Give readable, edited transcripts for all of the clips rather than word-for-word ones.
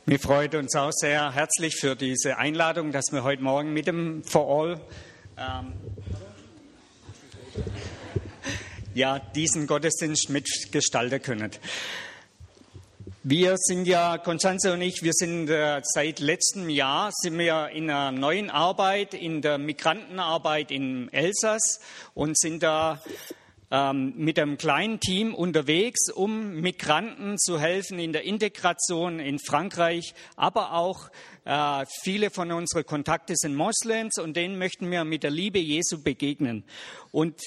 Wir freuen uns auch sehr herzlich für diese Einladung, dass wir heute Morgen mit dem For All diesen Gottesdienst mitgestalten können. Wir sind ja, Constanze und ich, wir sind seit letztem Jahr in einer neuen Arbeit, in der Migrantenarbeit im Elsass und sind da mit einem kleinen Team unterwegs, um Migranten zu helfen in der Integration in Frankreich, aber auch viele von unseren Kontakten sind Moslems und denen möchten wir mit der Liebe Jesu begegnen. Und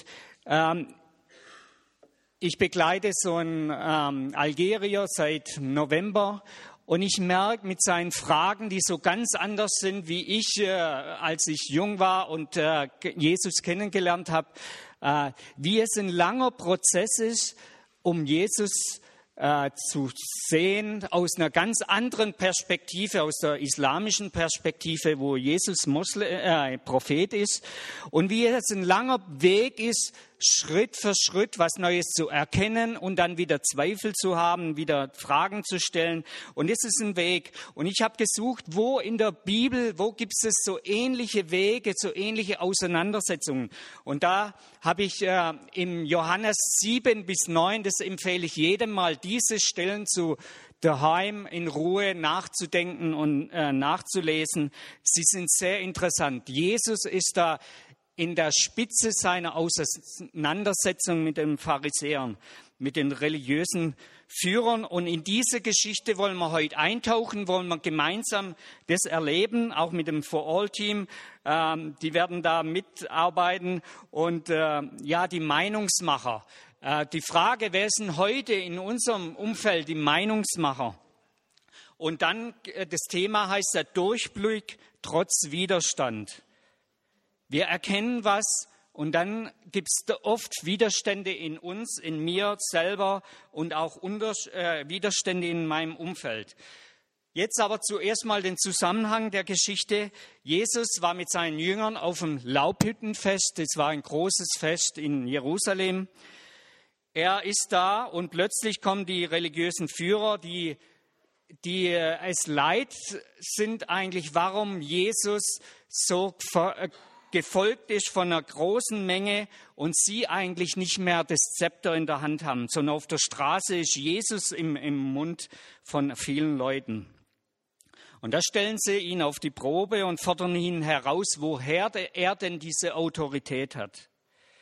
ich begleite so einen Algerier seit November und ich merke mit seinen Fragen, die so ganz anders sind wie ich, als ich jung war und Jesus kennengelernt habe, wie es ein langer Prozess ist, um Jesus zu sehen aus einer ganz anderen Perspektive, aus der islamischen Perspektive, wo Jesus Prophet ist, und wie es ein langer Weg ist, Schritt für Schritt was Neues zu erkennen und dann wieder Zweifel zu haben, wieder Fragen zu stellen. Und es ist ein Weg. Und ich habe gesucht, wo in der Bibel, wo gibt es so ähnliche Wege, so ähnliche Auseinandersetzungen. Und da habe ich im Johannes 7-9, das empfehle ich jedem mal, diese Stellen zu daheim in Ruhe nachzudenken und nachzulesen. Sie sind sehr interessant. Jesus ist da in der Spitze seiner Auseinandersetzung mit den Pharisäern, mit den religiösen Führern. Und in diese Geschichte wollen wir heute eintauchen, wollen wir gemeinsam das erleben, auch mit dem For All-Team. Die werden da mitarbeiten und die Meinungsmacher. Die Frage, wer sind heute in unserem Umfeld die Meinungsmacher? Und dann das Thema heißt der Durchblick trotz Widerstand. Wir erkennen was und dann gibt es oft Widerstände in uns, in mir selber und auch Widerstände in meinem Umfeld. Jetzt aber zuerst mal den Zusammenhang der Geschichte. Jesus war mit seinen Jüngern auf dem Laubhüttenfest. Das war ein großes Fest in Jerusalem. Er ist da und plötzlich kommen die religiösen Führer, die es leid sind eigentlich, warum Jesus so gefolgt ist von einer großen Menge und sie eigentlich nicht mehr das Zepter in der Hand haben, sondern auf der Straße ist Jesus im Mund von vielen Leuten. Und da stellen sie ihn auf die Probe und fordern ihn heraus, woher er denn diese Autorität hat.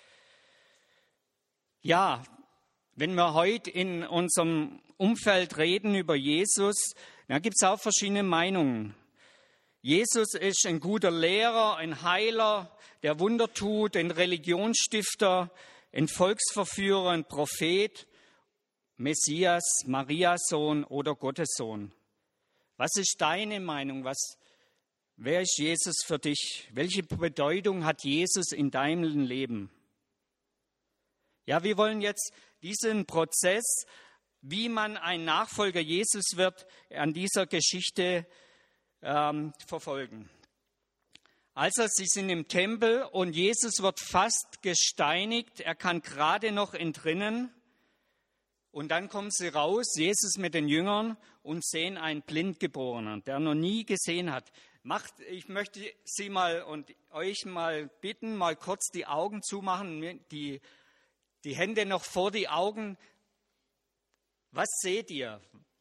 Ja, wenn wir heute in unserem Umfeld reden über Jesus, dann gibt es auch verschiedene Meinungen. Jesus ist ein guter Lehrer, ein Heiler, der Wunder tut, ein Religionsstifter, ein Volksverführer, ein Prophet, Messias, Marias Sohn oder Gottes Sohn. Was ist deine Meinung? Wer ist Jesus für dich? Welche Bedeutung hat Jesus in deinem Leben? Ja, wir wollen jetzt diesen Prozess, wie man ein Nachfolger Jesus wird, an dieser Geschichte verfolgen. Also sie sind im Tempel und Jesus wird fast gesteinigt. Er kann gerade noch entrinnen. Und dann kommen sie raus, Jesus mit den Jüngern, und sehen einen Blindgeborenen, der noch nie gesehen hat. Ich möchte Sie mal und euch mal bitten, mal kurz die Augen zumachen, die Hände noch vor die Augen. Was seht ihr?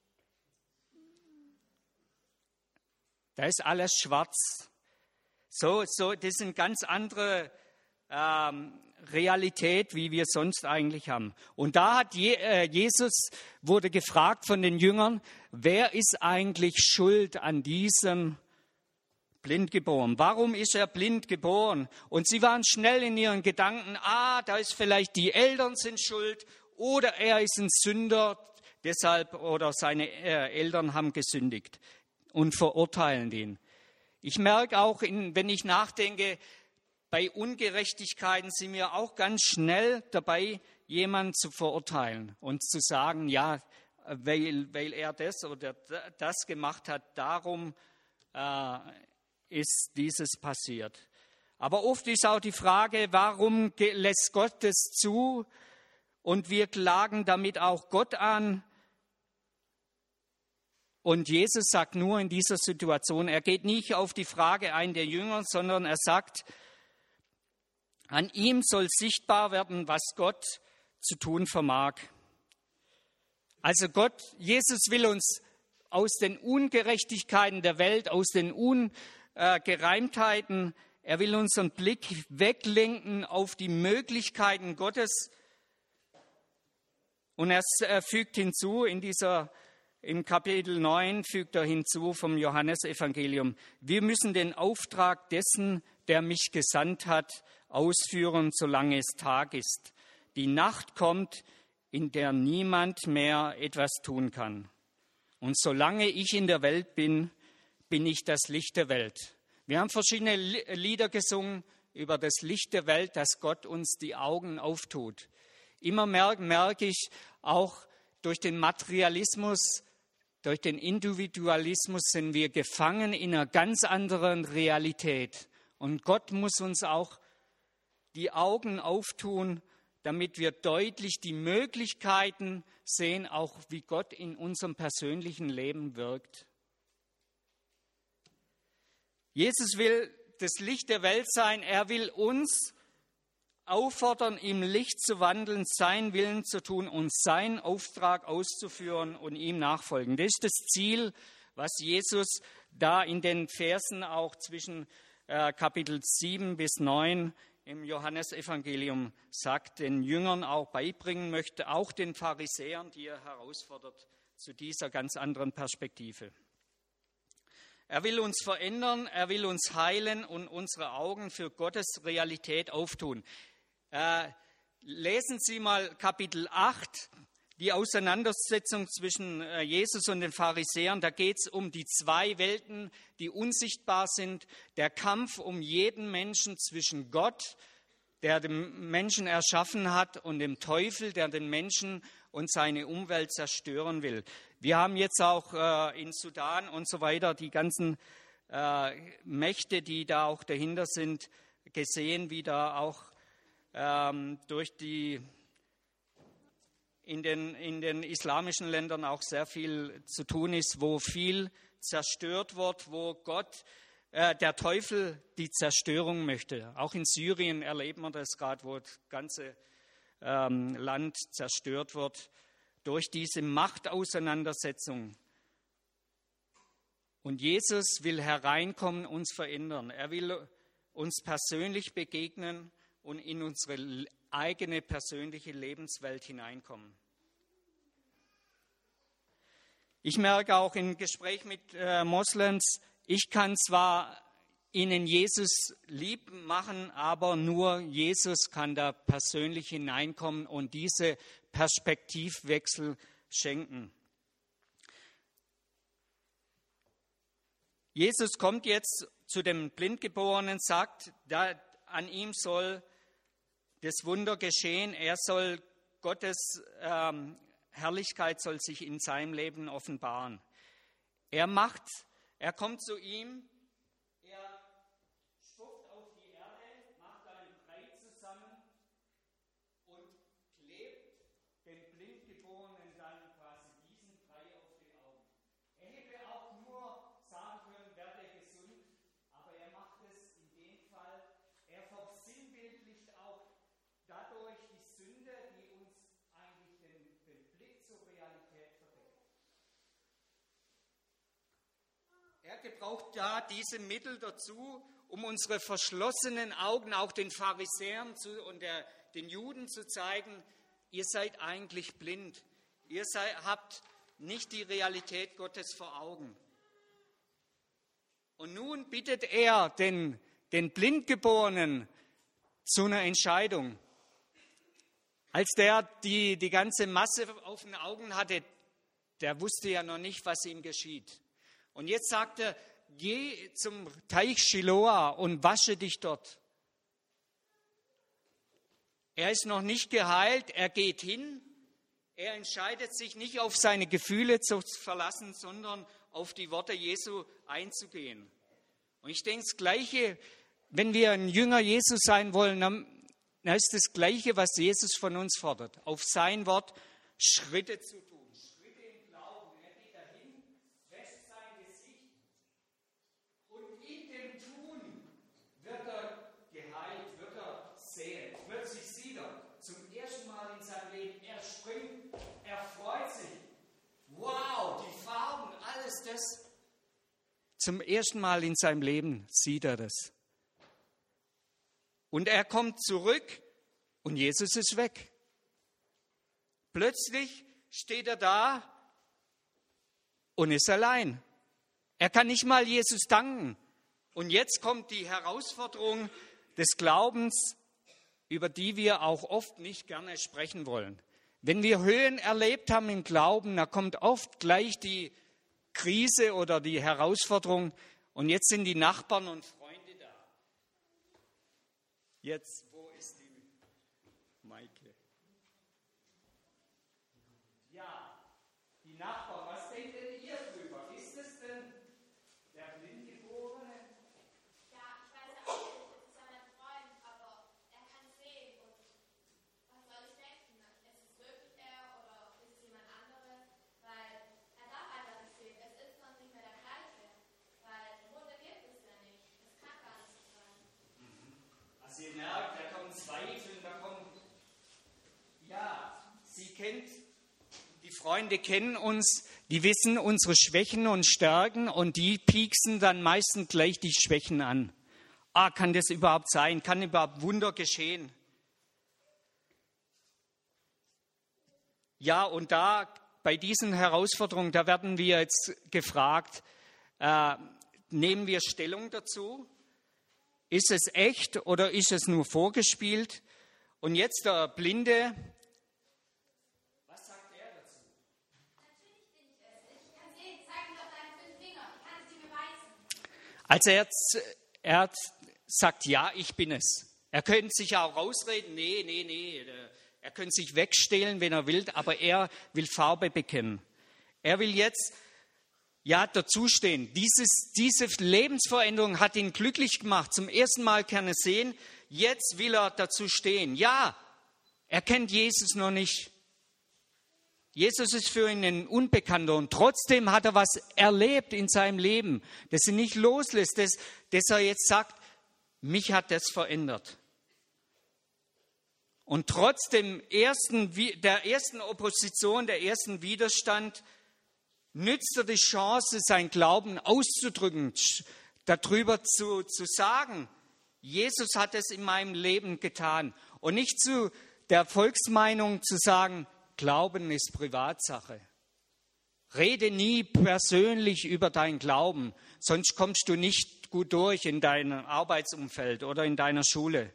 Da ist alles schwarz. So, das ist eine ganz andere Realität, wie wir sonst eigentlich haben. Und da hat Jesus wurde gefragt von den Jüngern, wer ist eigentlich schuld an diesem Blindgeborenen? Warum ist er blind geboren? Und sie waren schnell in ihren Gedanken, da ist vielleicht die Eltern sind schuld oder er ist ein Sünder, deshalb oder seine Eltern haben gesündigt. Und verurteilen den. Ich merke auch, wenn ich nachdenke, bei Ungerechtigkeiten sind wir auch ganz schnell dabei, jemanden zu verurteilen und zu sagen, ja, weil er das oder das gemacht hat, darum ist dieses passiert. Aber oft ist auch die Frage, warum lässt Gott das zu? Und wir klagen damit auch Gott an. Und Jesus sagt nur in dieser Situation, er geht nicht auf die Frage ein der Jünger, sondern er sagt, an ihm soll sichtbar werden, was Gott zu tun vermag. Also Jesus will uns aus den Ungerechtigkeiten der Welt, aus den Ungereimtheiten, er will unseren Blick weglenken auf die Möglichkeiten Gottes. Und er fügt hinzu, im Kapitel 9 fügt er hinzu vom Johannesevangelium, wir müssen den Auftrag dessen, der mich gesandt hat, ausführen, solange es Tag ist. Die Nacht kommt, in der niemand mehr etwas tun kann. Und solange ich in der Welt bin, bin ich das Licht der Welt. Wir haben verschiedene Lieder gesungen über das Licht der Welt, dass Gott uns die Augen auftut. Immer merke ich, auch durch den Materialismus, durch den Individualismus sind wir gefangen in einer ganz anderen Realität. Und Gott muss uns auch die Augen auftun, damit wir deutlich die Möglichkeiten sehen, auch wie Gott in unserem persönlichen Leben wirkt. Jesus will das Licht der Welt sein. Er will uns auffordern, im Licht zu wandeln, seinen Willen zu tun und seinen Auftrag auszuführen und ihm nachfolgen. Das ist das Ziel, was Jesus da in den Versen auch zwischen Kapitel 7 bis 9 im Johannesevangelium sagt, den Jüngern auch beibringen möchte, auch den Pharisäern, die er herausfordert, zu dieser ganz anderen Perspektive. Er will uns verändern, er will uns heilen und unsere Augen für Gottes Realität auftun. Lesen Sie mal Kapitel 8, die Auseinandersetzung zwischen Jesus und den Pharisäern. Da geht es um die zwei Welten, die unsichtbar sind. Der Kampf um jeden Menschen zwischen Gott, der den Menschen erschaffen hat, und dem Teufel, der den Menschen und seine Umwelt zerstören will. Wir haben jetzt auch in Sudan und so weiter die ganzen Mächte, die da auch dahinter sind, gesehen, wie da auch in den islamischen Ländern auch sehr viel zu tun ist, wo viel zerstört wird, wo der Teufel die Zerstörung möchte. Auch in Syrien erleben wir das gerade, wo das ganze Land zerstört wird durch diese Machtauseinandersetzung. Und Jesus will hereinkommen, uns verändern. Er will uns persönlich begegnen und in unsere eigene persönliche Lebenswelt hineinkommen. Ich merke auch im Gespräch mit Moslems, ich kann zwar ihnen Jesus lieb machen, aber nur Jesus kann da persönlich hineinkommen und diese Perspektivwechsel schenken. Jesus kommt jetzt zu dem Blindgeborenen, sagt, an ihm soll das Wunder geschehen, Gottes Herrlichkeit soll sich in seinem Leben offenbaren. Er kommt zu ihm, er spuckt auf die Erde, macht einen Brei zusammen und klebt dem Blindgeborenen dann quasi diesen Brei auf den Augen. Er hätte auch nur sagen können, werde gesund, aber er macht es in dem Fall, er versinnbildlicht auch dadurch die Sünde, die uns eigentlich den Blick zur Realität verdeckt. Er gebraucht da diese Mittel dazu, um unsere verschlossenen Augen auch den Pharisäern und den Juden zu zeigen, ihr seid eigentlich blind. Ihr habt nicht die Realität Gottes vor Augen. Und nun bittet er den Blindgeborenen zu einer Entscheidung. Als der die ganze Masse auf den Augen hatte, der wusste ja noch nicht, was ihm geschieht. Und jetzt sagt er, geh zum Teich Shiloah und wasche dich dort. Er ist noch nicht geheilt, er geht hin. Er entscheidet sich nicht auf seine Gefühle zu verlassen, sondern auf die Worte Jesu einzugehen. Und ich denke, das Gleiche, wenn wir ein Jünger Jesus sein wollen, dann ist das Gleiche, was Jesus von uns fordert. Auf sein Wort Schritte zu tun. Schritte im Glauben. Er geht dahin, wäscht zum ersten Mal in seinem Leben sieht er das. Und er kommt zurück und Jesus ist weg. Plötzlich steht er da und ist allein. Er kann nicht mal Jesus danken. Und jetzt kommt die Herausforderung des Glaubens, über die wir auch oft nicht gerne sprechen wollen. Wenn wir Höhen erlebt haben im Glauben, da kommt oft gleich die Krise oder die Herausforderung. Und jetzt sind die Nachbarn und Freunde da. Jetzt, wo ist die Maike? Ja, die Nachbarn, was denkt denn ihr drüber? Ist es denn der Blindgeborene? Ja, ich weiß ja auch nicht, es ist ja mein Freund, aber er kann sehen und was soll ich denken? Ist es wirklich er oder ist es jemand anderes? Weil er darf einfach nicht sehen, es ist noch nicht mehr der gleiche, weil Wunder gibt es ja nicht, es kann gar nicht so sein. Also ihr merkt, da kommen Zweifel, sie kennt, die Freunde kennen uns, die wissen unsere Schwächen und Stärken und die pieksen dann meistens gleich die Schwächen an. Kann das überhaupt sein? Kann überhaupt Wunder geschehen? Ja, und da bei diesen Herausforderungen, da werden wir jetzt gefragt, nehmen wir Stellung dazu? Ist es echt oder ist es nur vorgespielt? Und jetzt der Blinde, was sagt er dazu? Natürlich bin ich es. Ich kann sehen, zeig mir doch deine 5 Finger, ich kann es dir beweisen. Also er sagt, ja, ich bin es. Er könnte sich auch rausreden, nee. Er könnte sich wegstehlen, wenn er will, aber er will Farbe bekennen. Er will jetzt dazustehen. Diese Lebensveränderung hat ihn glücklich gemacht. Zum ersten Mal kann er sehen, jetzt will er dazu stehen. Ja, er kennt Jesus noch nicht. Jesus ist für ihn ein Unbekannter und trotzdem hat er was erlebt in seinem Leben, das ihn nicht loslässt, dass er jetzt sagt, mich hat das verändert. Und trotz der ersten Opposition, der ersten Widerstand, nützt er die Chance, sein Glauben auszudrücken, darüber zu sagen, Jesus hat es in meinem Leben getan. Und nicht zu der Volksmeinung zu sagen, Glauben ist Privatsache. Rede nie persönlich über deinen Glauben, sonst kommst du nicht gut durch in deinem Arbeitsumfeld oder in deiner Schule.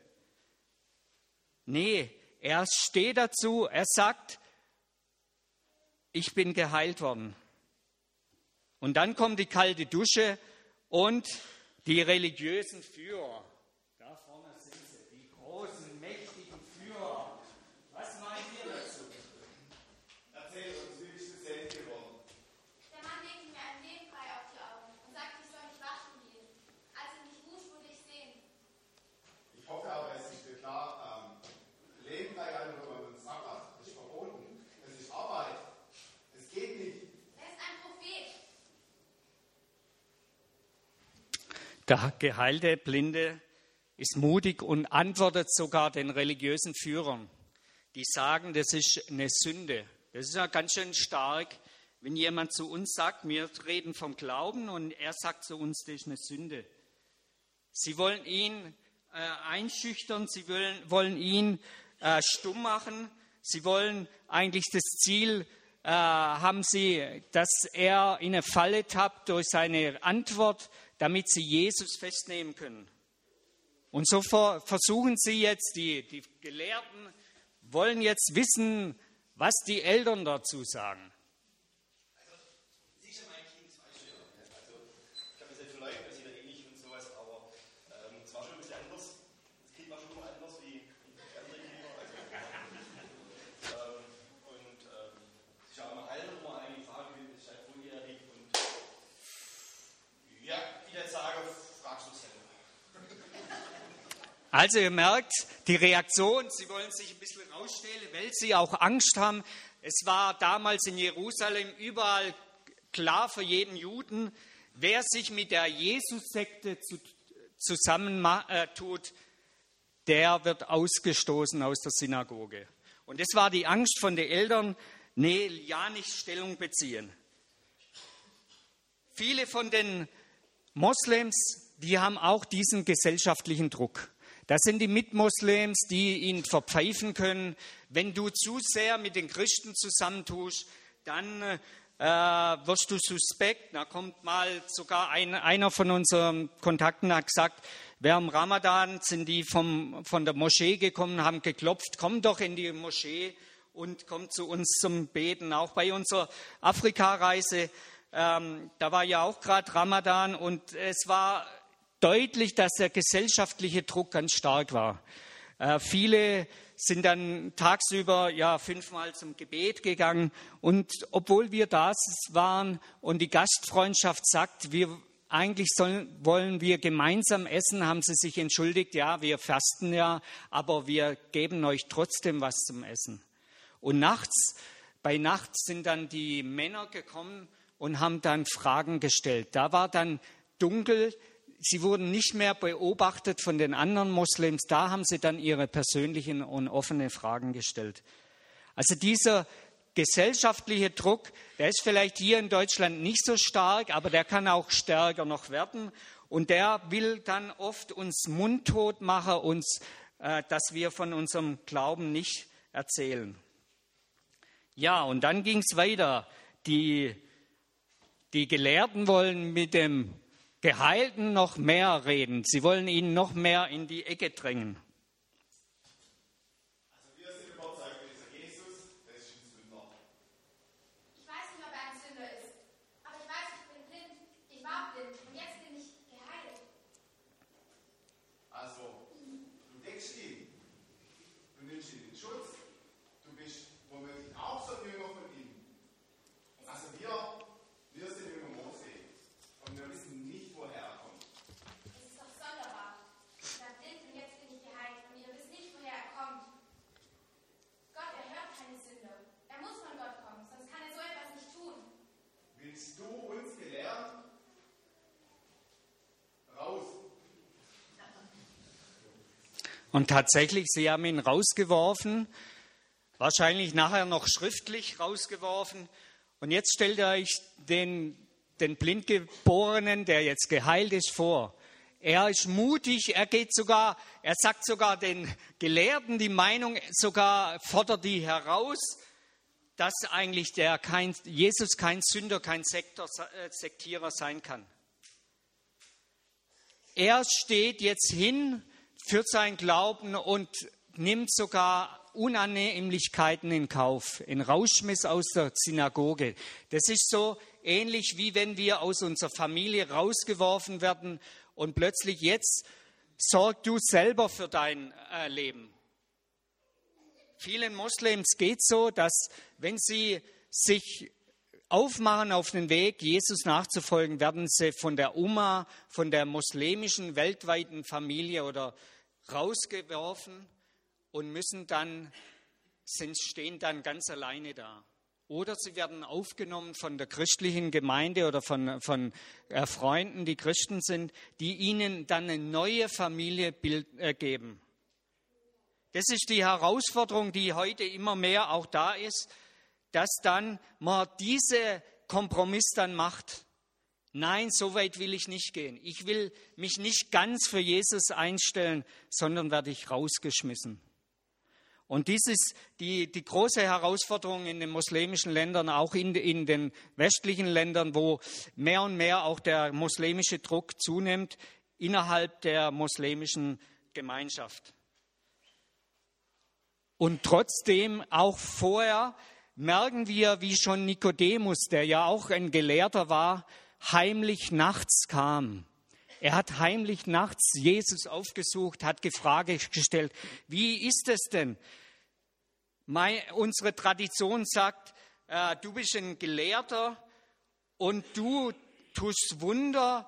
Nee, er steht dazu, er sagt, ich bin geheilt worden. Und dann kommt die kalte Dusche und die religiösen Führer. Da vorne sind sie, die großen, mächtigen Führer. Was meint ihr dazu? Erzähl uns, wie bist du selbst geworden? Der Mann legte mir einen Nebenbrei auf die Augen und sagte, ich soll mich waschen gehen. Als ich mich wusch, wurde ich sehen. Ich hoffe aber, es ist dir klar, Leben bei einem Sabbat ist verboten. Es ist Arbeit. Es geht nicht. Er ist ein Prophet. Der geheilte Blinde ist mutig und antwortet sogar den religiösen Führern, die sagen, das ist eine Sünde. Das ist ja ganz schön stark, wenn jemand zu uns sagt, wir reden vom Glauben und er sagt zu uns, das ist eine Sünde. Sie wollen ihn einschüchtern, sie wollen ihn stumm machen, sie wollen eigentlich das Ziel, haben sie, dass er in eine Falle tappt durch seine Antwort, damit sie Jesus festnehmen können. Und so versuchen sie jetzt, die Gelehrten wollen jetzt wissen, was die Eltern dazu sagen. Sicher, mein Kind, das weißt du ja. Also, ich kann mir selbst verleugnen, dass jeder ähnlich und sowas, aber es war schon ein bisschen anders. Das Kind war schon immer anders wie andere Kinder. Und es ist ja auch immer Alter, wo man eigentlich sagen will, das ist halt volljährig und ja, wie der sage, fragst du selber. Also ihr merkt, die Reaktion, sie wollen sich ein bisschen rausstellen, weil sie auch Angst haben. Es war damals in Jerusalem überall klar für jeden Juden, wer sich mit der Jesus-Sekte zusammentut, der wird ausgestoßen aus der Synagoge. Und das war die Angst von den Eltern, nicht Stellung beziehen. Viele von den Moslems, die haben auch diesen gesellschaftlichen Druck. Das sind die Mitmoslems, die ihn verpfeifen können. Wenn du zu sehr mit den Christen zusammentust, dann wirst du suspekt. Da kommt mal sogar einer von unseren Kontakten hat gesagt, während Ramadan sind die von der Moschee gekommen, haben geklopft, komm doch in die Moschee und komm zu uns zum Beten. Auch bei unserer Afrika-Reise, da war ja auch gerade Ramadan und es war deutlich, dass der gesellschaftliche Druck ganz stark war. Viele sind dann tagsüber 5-mal zum Gebet gegangen. Und obwohl wir da waren und die Gastfreundschaft sagt, wollen wir gemeinsam essen, haben sie sich entschuldigt, ja, wir fasten ja, aber wir geben euch trotzdem was zum Essen. Und bei Nacht sind dann die Männer gekommen und haben dann Fragen gestellt. Da war dann dunkel. Sie wurden nicht mehr beobachtet von den anderen Moslems. Da haben sie dann ihre persönlichen und offenen Fragen gestellt. Also dieser gesellschaftliche Druck, der ist vielleicht hier in Deutschland nicht so stark, aber der kann auch stärker noch werden. Und der will dann oft uns mundtot machen, dass wir von unserem Glauben nicht erzählen. Ja, und dann ging es weiter. Die Gelehrten wollen mit dem Geheilten noch mehr reden. Sie wollen ihn noch mehr in die Ecke drängen. Also wir sind überzeugt, dieser Jesus, der ist ein Sünder. Ich weiß nicht, ob er ein Sünder ist, aber ich weiß, ich bin blind. Ich war blind und jetzt bin ich geheilt. Also, du deckst ihn, du nimmst ihn in Schutz, du bist womöglich auch so ein Jünger von ihm. Also wir sind Jünger Mose und wir wissen nicht, woher er kommt. Es ist doch sonderbar. Ich war blind und jetzt bin ich geheilt und ihr wisst nicht, woher er kommt. Gott erhört keine Sünder. Er muss von Gott kommen, sonst kann er so etwas nicht tun. Willst du uns gelernt? Raus. Und tatsächlich, sie haben ihn rausgeworfen, wahrscheinlich nachher noch schriftlich rausgeworfen. Und jetzt stellt ihr euch den Blindgeborenen, der jetzt geheilt ist, vor. Er ist mutig, er sagt sogar den Gelehrten die Meinung, sogar fordert die heraus, dass eigentlich Jesus kein Sünder, kein Sektierer sein kann. Er steht jetzt hin für seinen Glauben und nimmt sogar Unannehmlichkeiten in Kauf, in Rausschmiss aus der Synagoge. Das ist so ähnlich, wie wenn wir aus unserer Familie rausgeworfen werden und plötzlich jetzt sorg du selber für dein Leben. Vielen Moslems geht es so, dass wenn sie sich aufmachen auf den Weg, Jesus nachzufolgen, werden sie von der Umma, von der muslimischen weltweiten Familie oder rausgeworfen und stehen dann ganz alleine da. Oder sie werden aufgenommen von der christlichen Gemeinde oder von Freunden, die Christen sind, die ihnen dann eine neue Familie geben. Das ist die Herausforderung, die heute immer mehr auch da ist, dass dann man diese Kompromiss dann macht. Nein, so weit will ich nicht gehen. Ich will mich nicht ganz für Jesus einstellen, sondern werde ich rausgeschmissen. Und dies ist die große Herausforderung in den muslimischen Ländern, auch in den westlichen Ländern, wo mehr und mehr auch der muslimische Druck zunimmt innerhalb der muslimischen Gemeinschaft. Und trotzdem auch vorher merken wir, wie schon Nikodemus, der ja auch ein Gelehrter war, heimlich nachts kam. Er hat heimlich nachts Jesus aufgesucht, hat Frage gestellt, wie ist es denn? Unsere Tradition sagt, du bist ein Gelehrter und du tust Wunder.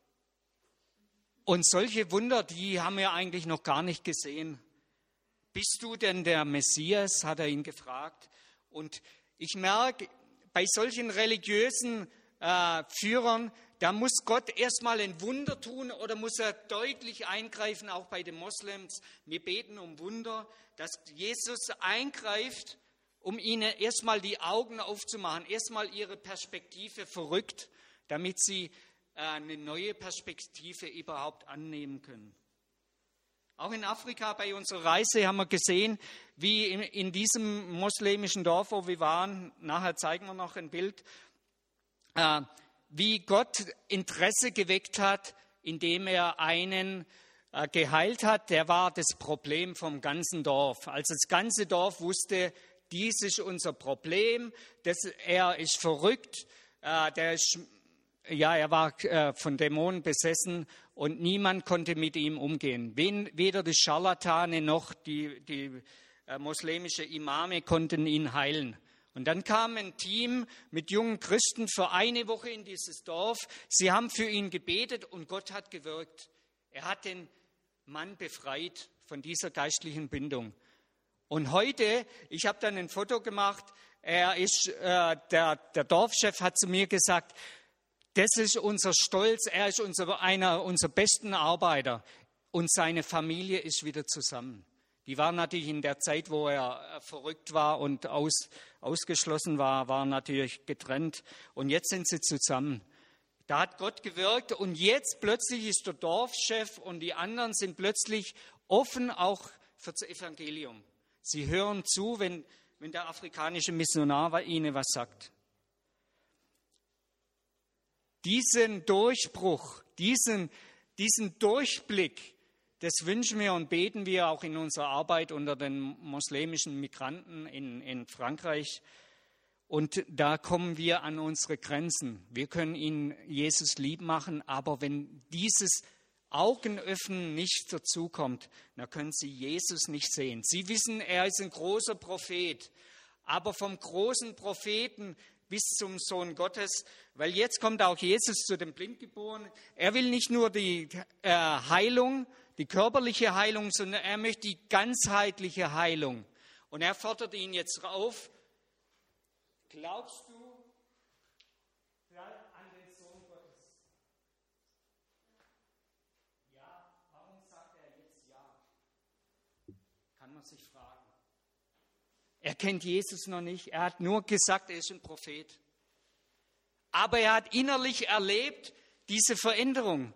Und solche Wunder, die haben wir eigentlich noch gar nicht gesehen. Bist du denn der Messias, hat er ihn gefragt. Und ich merke, bei solchen religiösen Führern, da muss Gott erstmal ein Wunder tun oder muss er deutlich eingreifen, auch bei den Moslems. Wir beten um Wunder, dass Jesus eingreift, um ihnen erstmal die Augen aufzumachen, erstmal ihre Perspektive verrückt, damit sie eine neue Perspektive überhaupt annehmen können. Auch in Afrika bei unserer Reise haben wir gesehen, wie in diesem moslemischen Dorf, wo wir waren, nachher zeigen wir noch ein Bild, wie Gott Interesse geweckt hat, indem er einen geheilt hat. Der war das Problem vom ganzen Dorf. Also das ganze Dorf wusste, dies ist unser Problem, er ist verrückt, er war von Dämonen besessen und niemand konnte mit ihm umgehen. Weder die Scharlatane noch die moslemische Imame konnten ihn heilen. Und dann kam ein Team mit jungen Christen für eine Woche in dieses Dorf. Sie haben für ihn gebetet und Gott hat gewirkt. Er hat den Mann befreit von dieser geistlichen Bindung. Und heute, ich habe dann ein Foto gemacht, der Dorfchef hat zu mir gesagt, das ist unser Stolz, er ist einer unserer besten Arbeiter und seine Familie ist wieder zusammen. Die waren natürlich in der Zeit, wo er verrückt war und ausgeschlossen war, waren natürlich getrennt und jetzt sind sie zusammen. Da hat Gott gewirkt und jetzt plötzlich ist der Dorfchef und die anderen sind plötzlich offen auch für das Evangelium. Sie hören zu, wenn der afrikanische Missionar ihnen was sagt. Diesen Durchbruch, diesen Durchblick, das wünschen wir und beten wir auch in unserer Arbeit unter den moslemischen Migranten in Frankreich. Und da kommen wir an unsere Grenzen. Wir können ihnen Jesus lieb machen, aber wenn dieses Augenöffnen nicht dazukommt, dann können sie Jesus nicht sehen. Sie wissen, er ist ein großer Prophet, aber vom großen Propheten bis zum Sohn Gottes, weil jetzt kommt auch Jesus zu dem Blindgeborenen. Er will nicht nur die Heilung, die körperliche Heilung, sondern er möchte die ganzheitliche Heilung. Und er fordert ihn jetzt auf, glaubst du an den Sohn Gottes? Ja, warum sagt er jetzt ja? Kann man sich fragen. Er kennt Jesus noch nicht, er hat nur gesagt, er ist ein Prophet. Aber er hat innerlich erlebt diese Veränderung.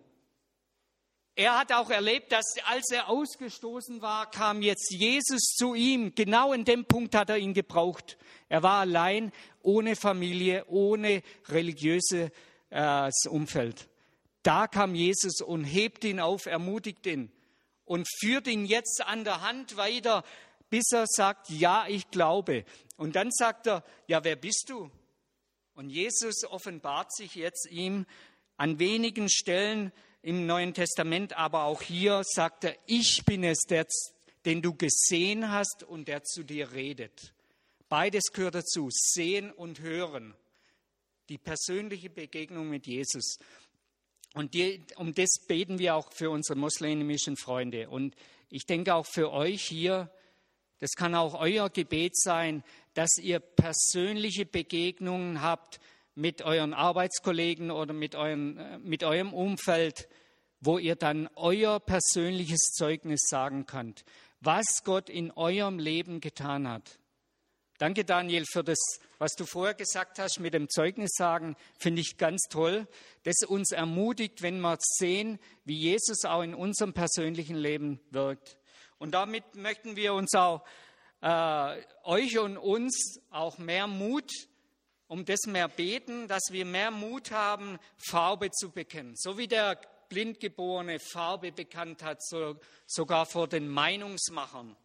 Er hat auch erlebt, dass als er ausgestoßen war, kam jetzt Jesus zu ihm. Genau in dem Punkt hat er ihn gebraucht. Er war allein, ohne Familie, ohne religiöses Umfeld. Da kam Jesus und hebt ihn auf, ermutigt ihn und führt ihn jetzt an der Hand weiter, bis er sagt, ja, ich glaube. Und dann sagt er, ja, wer bist du? Und Jesus offenbart sich jetzt ihm an wenigen Stellen im Neuen Testament, aber auch hier sagt er, ich bin es, den du gesehen hast und der zu dir redet. Beides gehört dazu, sehen und hören. Die persönliche Begegnung mit Jesus. Und um das beten wir auch für unsere muslimischen Freunde. Und ich denke auch für euch hier, das kann auch euer Gebet sein, dass ihr persönliche Begegnungen habt mit euren Arbeitskollegen oder mit eurem Umfeld, wo ihr dann euer persönliches Zeugnis sagen könnt, was Gott in eurem Leben getan hat. Danke, Daniel, für das, was du vorher gesagt hast mit dem Zeugnis sagen, finde ich ganz toll. Das uns ermutigt, wenn wir sehen, wie Jesus auch in unserem persönlichen Leben wirkt. Und damit möchten wir uns auch euch und uns auch mehr Mut, um das mehr beten, dass wir mehr Mut haben, Farbe zu bekennen. So wie der Blindgeborene Farbe bekannt hat, sogar vor den Meinungsmachern.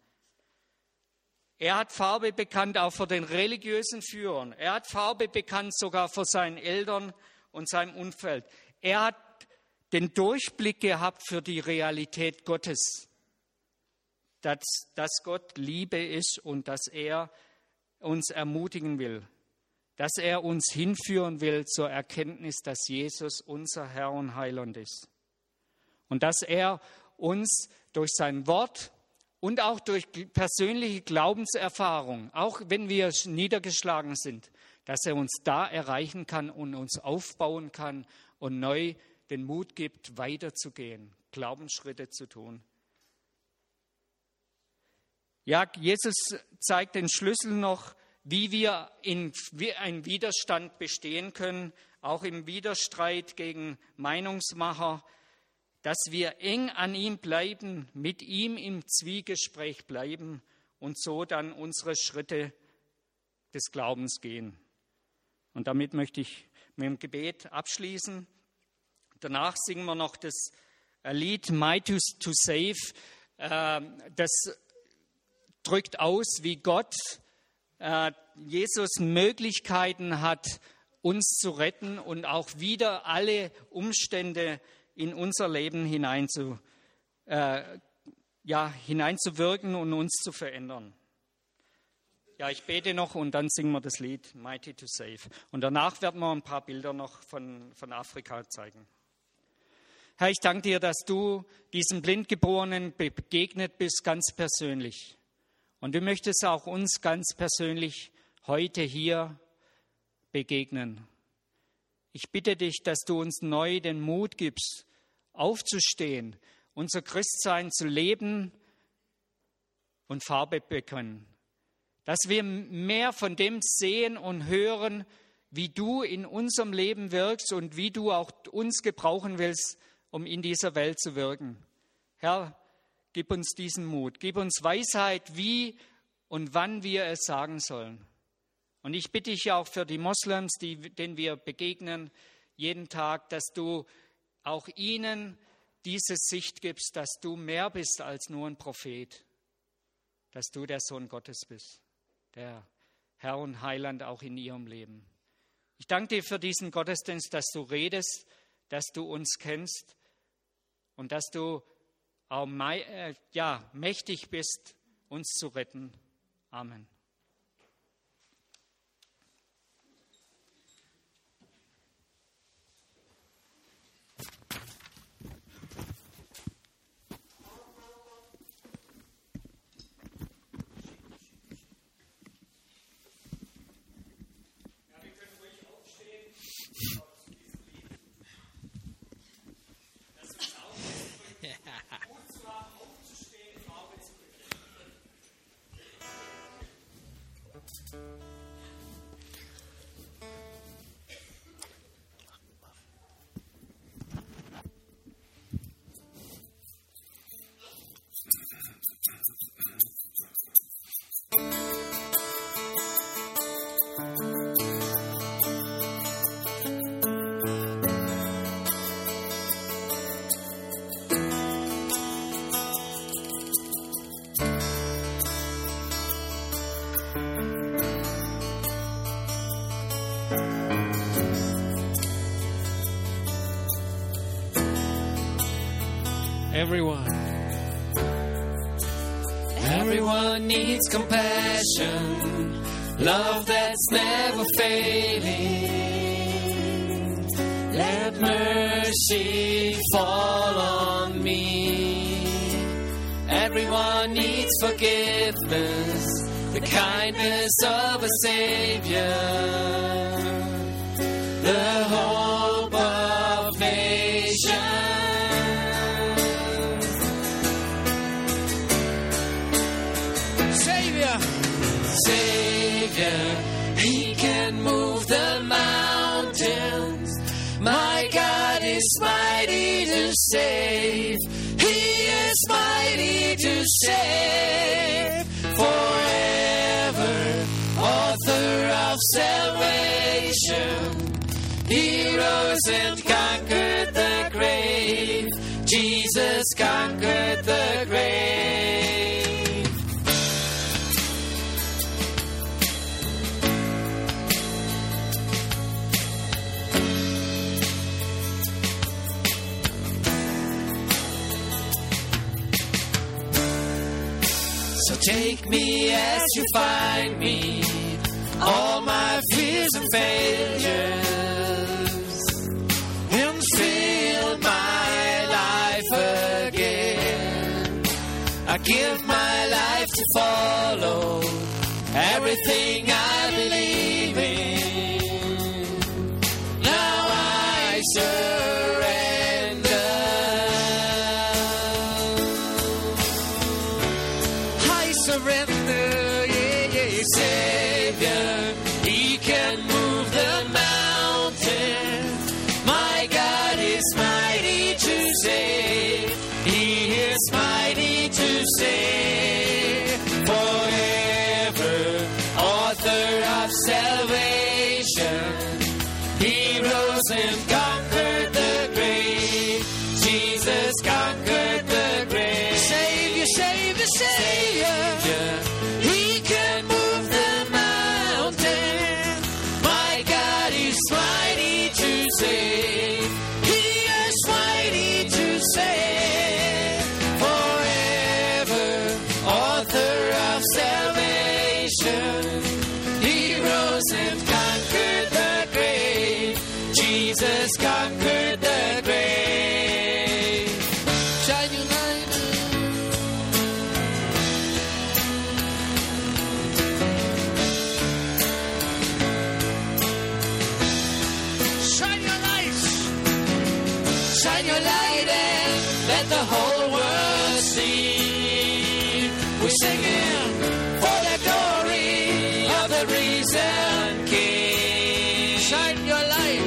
Er hat Farbe bekannt auch vor den religiösen Führern. Er hat Farbe bekannt sogar vor seinen Eltern und seinem Umfeld. Er hat den Durchblick gehabt für die Realität Gottes. Dass Gott Liebe ist und dass er uns ermutigen will, dass er uns hinführen will zur Erkenntnis, dass Jesus unser Herr und Heiland ist und dass er uns durch sein Wort und auch durch persönliche Glaubenserfahrung, auch wenn wir niedergeschlagen sind, dass er uns da erreichen kann und uns aufbauen kann und neu den Mut gibt, weiterzugehen, Glaubensschritte zu tun. Ja, Jesus zeigt den Schlüssel noch, wie wir in einen Widerstand bestehen können, auch im Widerstreit gegen Meinungsmacher, dass wir eng an ihm bleiben, mit ihm im Zwiegespräch bleiben und so dann unsere Schritte des Glaubens gehen. Und damit möchte ich mit dem Gebet abschließen. Danach singen wir noch das Lied Mighty to Save. Das drückt aus, wie Gott Jesus Möglichkeiten hat, uns zu retten und auch wieder alle Umstände in unser Leben hineinzuwirken und uns zu verändern. Ja, ich bete noch und dann singen wir das Lied Mighty to Save. Und danach werden wir ein paar Bilder noch von Afrika zeigen. Herr, ich danke dir, dass du diesem Blindgeborenen begegnet bist, ganz persönlich. Und du möchtest auch uns ganz persönlich heute hier begegnen. Ich bitte dich, dass du uns neu den Mut gibst, aufzustehen, unser Christsein zu leben und Farbe bekennen. Dass wir mehr von dem sehen und hören, wie du in unserem Leben wirkst und wie du auch uns gebrauchen willst, um in dieser Welt zu wirken. Herr, gib uns diesen Mut, gib uns Weisheit, wie und wann wir es sagen sollen. Und ich bitte dich auch für die Moslems, denen wir begegnen, jeden Tag, dass du auch ihnen diese Sicht gibst, dass du mehr bist als nur ein Prophet, dass du der Sohn Gottes bist, der Herr und Heiland auch in ihrem Leben. Ich danke dir für diesen Gottesdienst, dass du redest, dass du uns kennst und dass du auch mächtig bist, uns zu retten. Amen. Everyone needs compassion, love that's never failing. Let mercy fall on me. Everyone needs forgiveness, the kindness of a Savior, the hope of nations. Savior, He can move the mountains. My God is mighty to save. He is mighty to save. Forever, author of salvation. He rose and conquered the grave. Jesus conquered the grave. So take me as you find me, all my fears and failures, and fill my life again. I give my life to follow everything I believe in. Now I surrender. I surrender, yeah, Savior. He can move the mountains. let the whole world see. We're singing for the glory of the risen King. Shine your light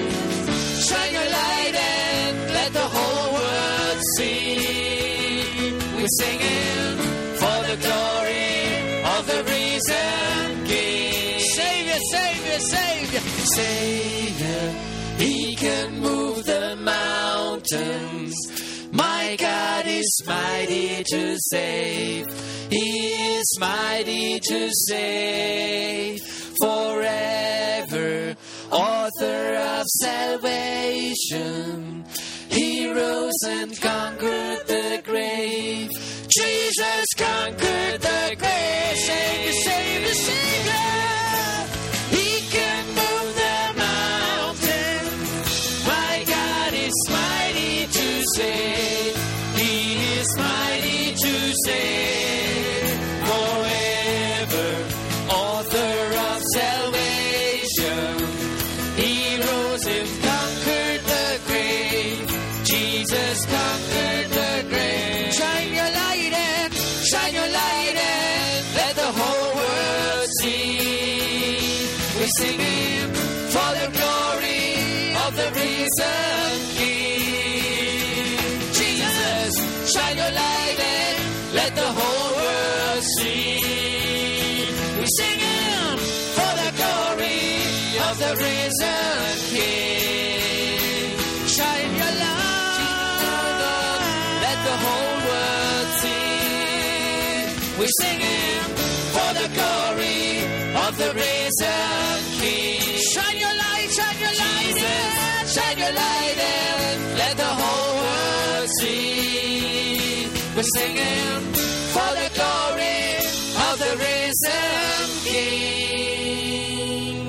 and let the whole world see. We're singing for the glory of the risen King. Savior, Savior, Savior, Savior, He can move the mountains. My God is mighty to save. He is mighty to save. Forever, author of salvation. He rose and conquered the grave. Jesus conquered the grave. Savior, Savior, Savior. He can move the mountain. My God is mighty to save. He is mighty to save. Forever, author of salvation. He rose and conquered the grave. Jesus conquered the grave. Shine your light and let the whole world see. We're singing for the glory of the risen King. Jesus, shine your light and let the whole world see. We're singing for the glory of the risen King. Shine your light, let the whole world see. We're singing for the glory of the risen King. Shine your light, shine your light, shine your light, and let the whole world see. We're singing for the glory of the risen King.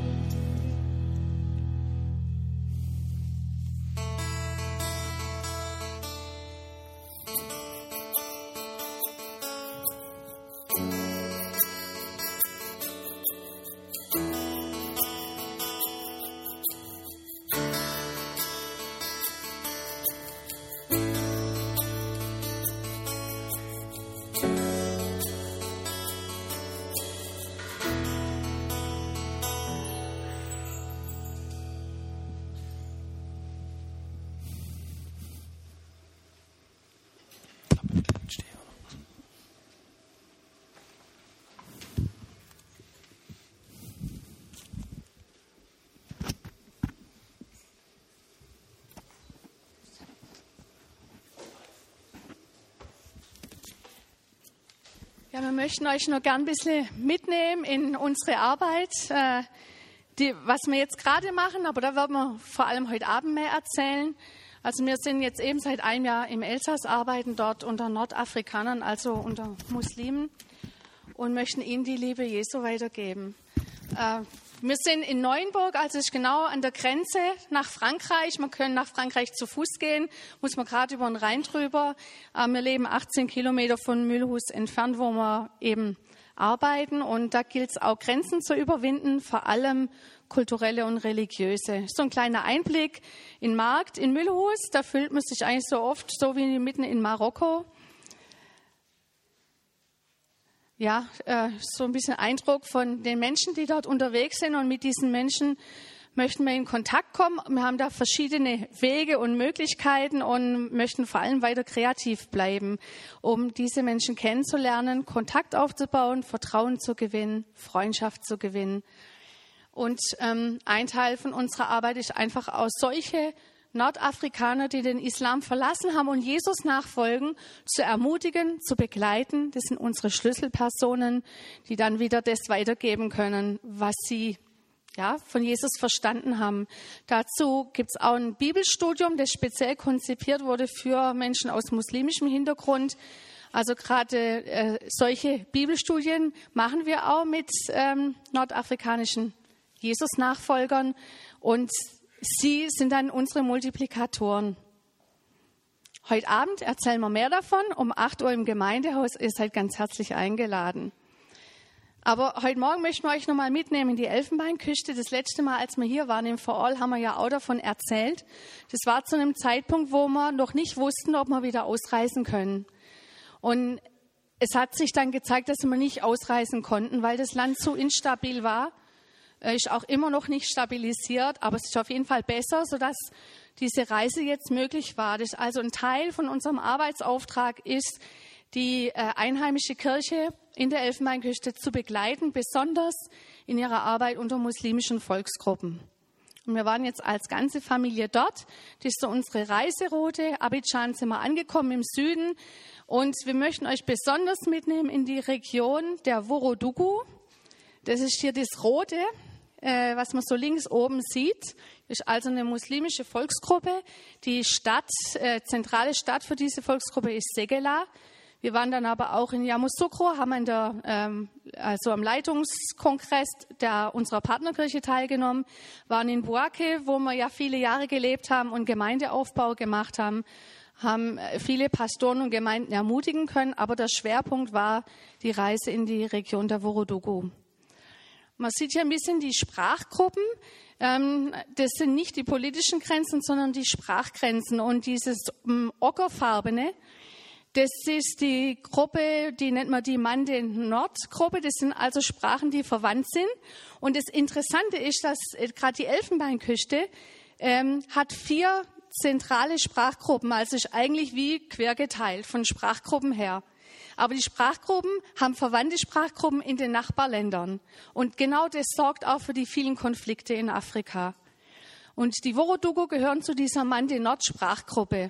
Ja, wir möchten euch noch gern ein bisschen mitnehmen in unsere Arbeit, was wir jetzt gerade machen, aber da werden wir vor allem heute Abend mehr erzählen. Also wir sind jetzt eben seit einem Jahr im Elsass, arbeiten dort unter Nordafrikanern, also unter Muslimen, und möchten ihnen die Liebe Jesu weitergeben. Wir sind in Neuenburg, also ist genau an der Grenze nach Frankreich. Man kann nach Frankreich zu Fuß gehen, muss man gerade über den Rhein drüber. Wir leben 18 Kilometer von Mühlhus entfernt, wo wir eben arbeiten. Und da gilt es auch, Grenzen zu überwinden, vor allem kulturelle und religiöse. So ein kleiner Einblick in den Markt in Mühlhus. Da fühlt man sich eigentlich so oft so wie mitten in Marokko. Ja, so ein bisschen Eindruck von den Menschen, die dort unterwegs sind, und mit diesen Menschen möchten wir in Kontakt kommen. Wir haben da verschiedene Wege und Möglichkeiten und möchten vor allem weiter kreativ bleiben, um diese Menschen kennenzulernen, Kontakt aufzubauen, Vertrauen zu gewinnen, Freundschaft zu gewinnen. Und ein Teil von unserer Arbeit ist einfach auch solche Nordafrikaner, die den Islam verlassen haben und Jesus nachfolgen, zu ermutigen, zu begleiten. Das sind unsere Schlüsselpersonen, die dann wieder das weitergeben können, was sie von Jesus verstanden haben. Dazu gibt es auch ein Bibelstudium, das speziell konzipiert wurde für Menschen aus muslimischem Hintergrund. Also gerade solche Bibelstudien machen wir auch mit nordafrikanischen Jesus-Nachfolgern, und sie sind dann unsere Multiplikatoren. Heute Abend erzählen wir mehr davon, um 8 Uhr im Gemeindehaus. Ihr seid ganz herzlich eingeladen. Aber heute Morgen möchten wir euch nochmal mitnehmen in die Elfenbeinküste. Das letzte Mal, als wir hier waren im Vorort, haben wir ja auch davon erzählt. Das war zu einem Zeitpunkt, wo wir noch nicht wussten, ob wir wieder ausreisen können. Und es hat sich dann gezeigt, dass wir nicht ausreisen konnten, weil das Land zu instabil war. Ist auch immer noch nicht stabilisiert, aber es ist auf jeden Fall besser, sodass diese Reise jetzt möglich war. Das ist also ein Teil von unserem Arbeitsauftrag ist, die einheimische Kirche in der Elfenbeinküste zu begleiten, besonders in ihrer Arbeit unter muslimischen Volksgruppen. Und wir waren jetzt als ganze Familie dort. Das ist so unsere Reiseroute. Abidjan sind wir angekommen im Süden. Und wir möchten euch besonders mitnehmen in die Region der Ouagadougou. Das ist hier das Rote, was man so links oben sieht. Das ist also eine muslimische Volksgruppe. Die Stadt, zentrale Stadt für diese Volksgruppe ist Segela. Wir waren dann aber auch in Yamoussoukro, haben also am Leitungskongress unserer Partnerkirche teilgenommen, waren in Bouaké, wo wir ja viele Jahre gelebt haben und Gemeindeaufbau gemacht haben, haben viele Pastoren und Gemeinden ermutigen können, aber der Schwerpunkt war die Reise in die Region der Ouagadougou. Man sieht hier ein bisschen die Sprachgruppen. Das sind nicht die politischen Grenzen, sondern die Sprachgrenzen. Und dieses ockerfarbene, das ist die Gruppe, die nennt man die Mande-Nord-Gruppe. Das sind also Sprachen, die verwandt sind. Und das Interessante ist, dass gerade die Elfenbeinküste hat 4 zentrale Sprachgruppen. Also ist eigentlich wie quergeteilt von Sprachgruppen her. Aber die Sprachgruppen haben verwandte Sprachgruppen in den Nachbarländern. Und genau das sorgt auch für die vielen Konflikte in Afrika. Und die Ouagadougou gehören zu dieser Mande-Nord-Sprachgruppe.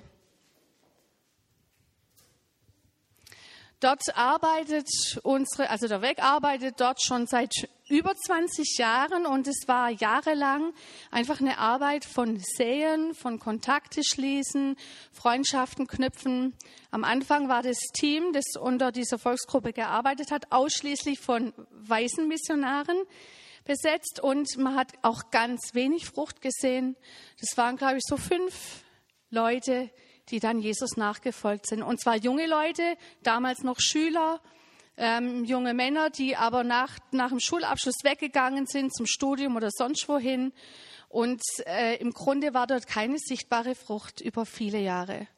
Dort arbeitet der WEG arbeitet dort schon seit über 20 Jahren und es war jahrelang einfach eine Arbeit von Säen, von Kontakte schließen, Freundschaften knüpfen. Am Anfang war das Team, das unter dieser Volksgruppe gearbeitet hat, ausschließlich von weißen Missionaren besetzt und man hat auch ganz wenig Frucht gesehen. Das waren, glaube ich, so 5 Leute, die dann Jesus nachgefolgt sind. Und zwar junge Leute, damals noch Schüler, junge Männer, die aber nach dem Schulabschluss weggegangen sind zum Studium oder sonst wohin. Und im Grunde war dort keine sichtbare Frucht über viele Jahre.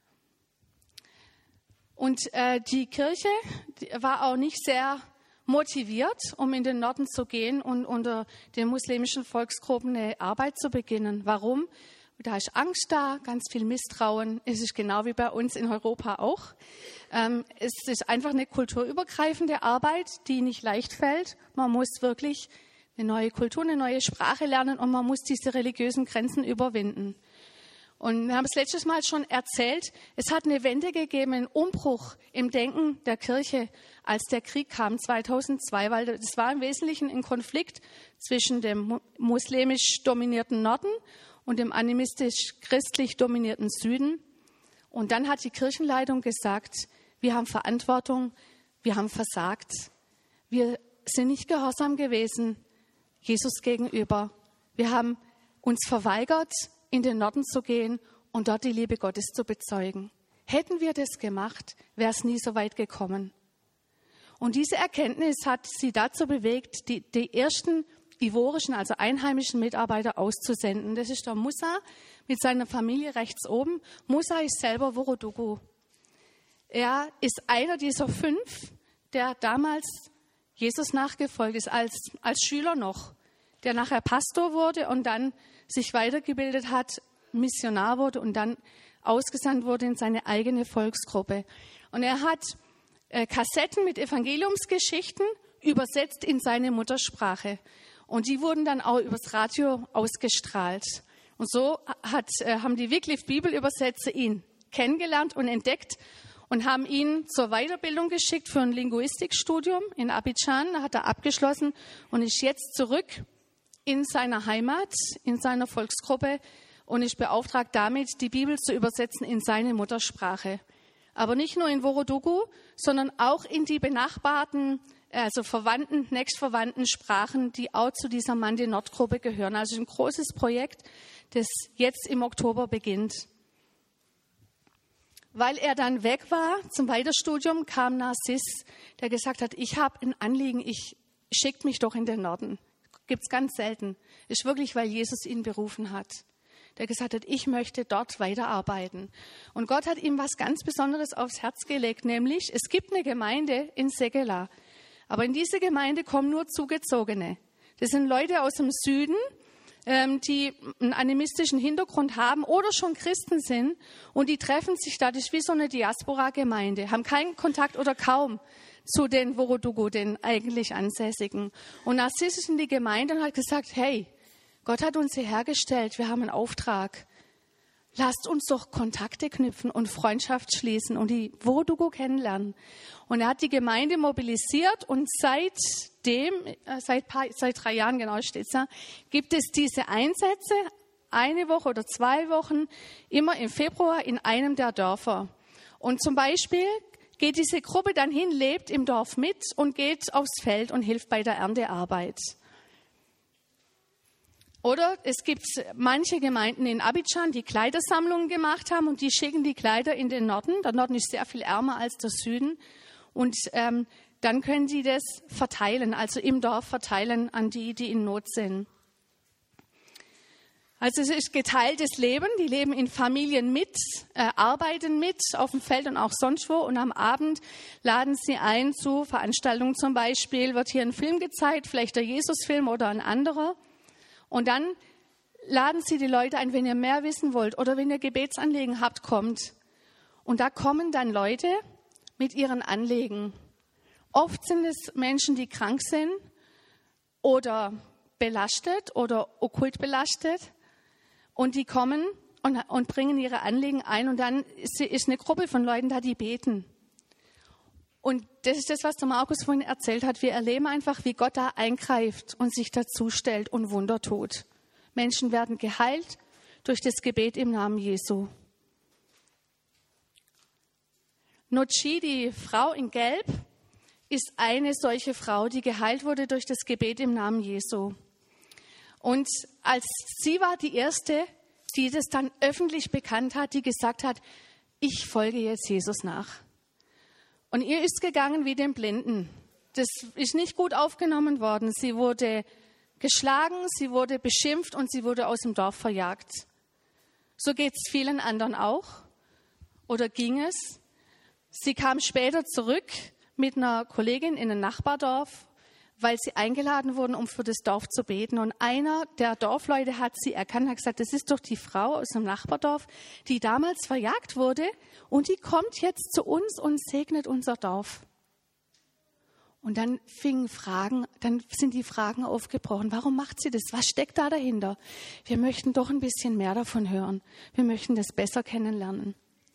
Und die Kirche war auch nicht sehr motiviert, um in den Norden zu gehen und unter den muslimischen Volksgruppen eine Arbeit zu beginnen. Warum? Da ist Angst da, ganz viel Misstrauen. Es ist genau wie bei uns in Europa auch. Es ist einfach eine kulturübergreifende Arbeit, die nicht leicht fällt. Man muss wirklich eine neue Kultur, eine neue Sprache lernen und man muss diese religiösen Grenzen überwinden. Und wir haben es letztes Mal schon erzählt, es hat eine Wende gegeben, einen Umbruch im Denken der Kirche, als der Krieg kam 2002, weil das war im Wesentlichen ein Konflikt zwischen dem muslimisch dominierten Norden und dem animistisch-christlich dominierten Süden. Und dann hat die Kirchenleitung gesagt, wir haben Verantwortung, wir haben versagt. Wir sind nicht gehorsam gewesen Jesus gegenüber. Wir haben uns verweigert, in den Norden zu gehen und dort die Liebe Gottes zu bezeugen. Hätten wir das gemacht, wäre es nie so weit gekommen. Und diese Erkenntnis hat sie dazu bewegt, die ersten ivorischen, also einheimischen Mitarbeiter auszusenden. Das ist der Musa mit seiner Familie rechts oben. Musa ist selber Ouagadougou. Er ist einer dieser 5, der damals Jesus nachgefolgt ist, als Schüler noch, der nachher Pastor wurde und dann sich weitergebildet hat, Missionar wurde und dann ausgesandt wurde in seine eigene Volksgruppe. Und er hat Kassetten mit Evangeliumsgeschichten übersetzt in seine Muttersprache. Und die wurden dann auch übers Radio ausgestrahlt. Und so haben die Wycliffe Bibelübersetzer ihn kennengelernt und entdeckt und haben ihn zur Weiterbildung geschickt für ein Linguistikstudium in Abidjan. Da hat er abgeschlossen und ist jetzt zurück in seiner Heimat, in seiner Volksgruppe und ist beauftragt damit, die Bibel zu übersetzen in seine Muttersprache. Aber nicht nur in Ouagadougou, sondern auch in die benachbarten, also nächstverwandten Sprachen, die auch zu dieser Mande-Nord-Gruppe gehören. Also ein großes Projekt, das jetzt im Oktober beginnt. Weil er dann weg war zum Weiterstudium, kam Narziss, der gesagt hat, ich habe ein Anliegen, ich schickt mich doch in den Norden. Gibt es ganz selten. Ist wirklich, weil Jesus ihn berufen hat. Der gesagt hat, ich möchte dort weiterarbeiten. Und Gott hat ihm was ganz Besonderes aufs Herz gelegt, nämlich es gibt eine Gemeinde in Segela. Aber in diese Gemeinde kommen nur Zugezogene. Das sind Leute aus dem Süden, die einen animistischen Hintergrund haben oder schon Christen sind. Und die treffen sich da, das ist wie so eine Diaspora-Gemeinde, haben keinen Kontakt oder kaum zu den Worodugu, den eigentlich Ansässigen. Und Narziss ist in die Gemeinde und hat gesagt, hey, Gott hat uns hierher gestellt, wir haben einen Auftrag. Lasst uns doch Kontakte knüpfen und Freundschaft schließen und die Worodugu kennenlernen. Und er hat die Gemeinde mobilisiert und seit 3 Jahren, genau steht's da, gibt es diese Einsätze, 1 Woche oder 2 Wochen, immer im Februar in einem der Dörfer. Und zum Beispiel geht diese Gruppe dann hin, lebt im Dorf mit und geht aufs Feld und hilft bei der Erntearbeit. Oder es gibt manche Gemeinden in Abidjan, die Kleidersammlungen gemacht haben und die schicken die Kleider in den Norden. Der Norden ist sehr viel ärmer als der Süden. Und dann können sie das verteilen, also im Dorf verteilen an die, die in Not sind. Also es ist geteiltes Leben. Die leben in Familien mit, arbeiten mit auf dem Feld und auch sonst wo. Und am Abend laden sie ein zu Veranstaltungen zum Beispiel. Wird hier ein Film gezeigt, vielleicht der Jesus-Film oder ein anderer. Und dann laden sie die Leute ein, wenn ihr mehr wissen wollt oder wenn ihr Gebetsanliegen habt, kommt. Und da kommen dann Leute mit ihren Anliegen. Oft sind es Menschen, die krank sind oder belastet oder okkult belastet. Und die kommen und bringen ihre Anliegen ein. Und dann ist eine Gruppe von Leuten da, die beten. Und das ist das, was der Markus vorhin erzählt hat. Wir erleben einfach, wie Gott da eingreift und sich dazustellt und Wunder tut. Menschen werden geheilt durch das Gebet im Namen Jesu. Nochi, die Frau in Gelb, ist eine solche Frau, die geheilt wurde durch das Gebet im Namen Jesu. Und als sie war die Erste, die das dann öffentlich bekannt hat, die gesagt hat, ich folge jetzt Jesus nach. Und ihr ist gegangen wie dem Blinden. Das ist nicht gut aufgenommen worden. Sie wurde geschlagen, sie wurde beschimpft und sie wurde aus dem Dorf verjagt. So geht es vielen anderen auch. Oder ging es? Sie kam später zurück mit einer Kollegin in ein Nachbardorf, weil sie eingeladen wurden, um für das Dorf zu beten. Und einer der Dorfleute hat sie erkannt, hat gesagt, das ist doch die Frau aus dem Nachbardorf, die damals verjagt wurde und die kommt jetzt zu uns und segnet unser Dorf. Und dann sind die Fragen aufgebrochen. Warum macht sie das? Was steckt da dahinter? Wir möchten doch ein bisschen mehr davon hören. Wir möchten das besser kennenlernen.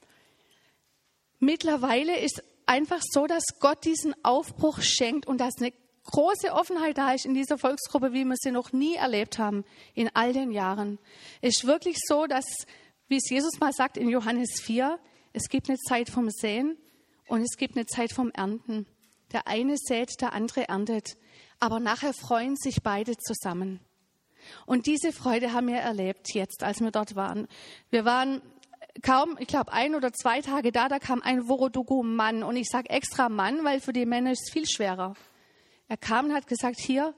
Mittlerweile ist einfach so, dass Gott diesen Aufbruch schenkt und dass eine große Offenheit da ist in dieser Volksgruppe, wie wir sie noch nie erlebt haben in all den Jahren. Es ist wirklich so, dass, wie es Jesus mal sagt in Johannes 4, es gibt eine Zeit vom Säen und es gibt eine Zeit vom Ernten. Der eine sät, der andere erntet. Aber nachher freuen sich beide zusammen. Und diese Freude haben wir erlebt jetzt, als wir dort waren. Wir waren kaum, ich glaube, 1 oder 2 Tage da kam ein Worodugu-Mann. Und ich sage extra Mann, weil für die Männer ist es viel schwerer. Er kam und hat gesagt, hier,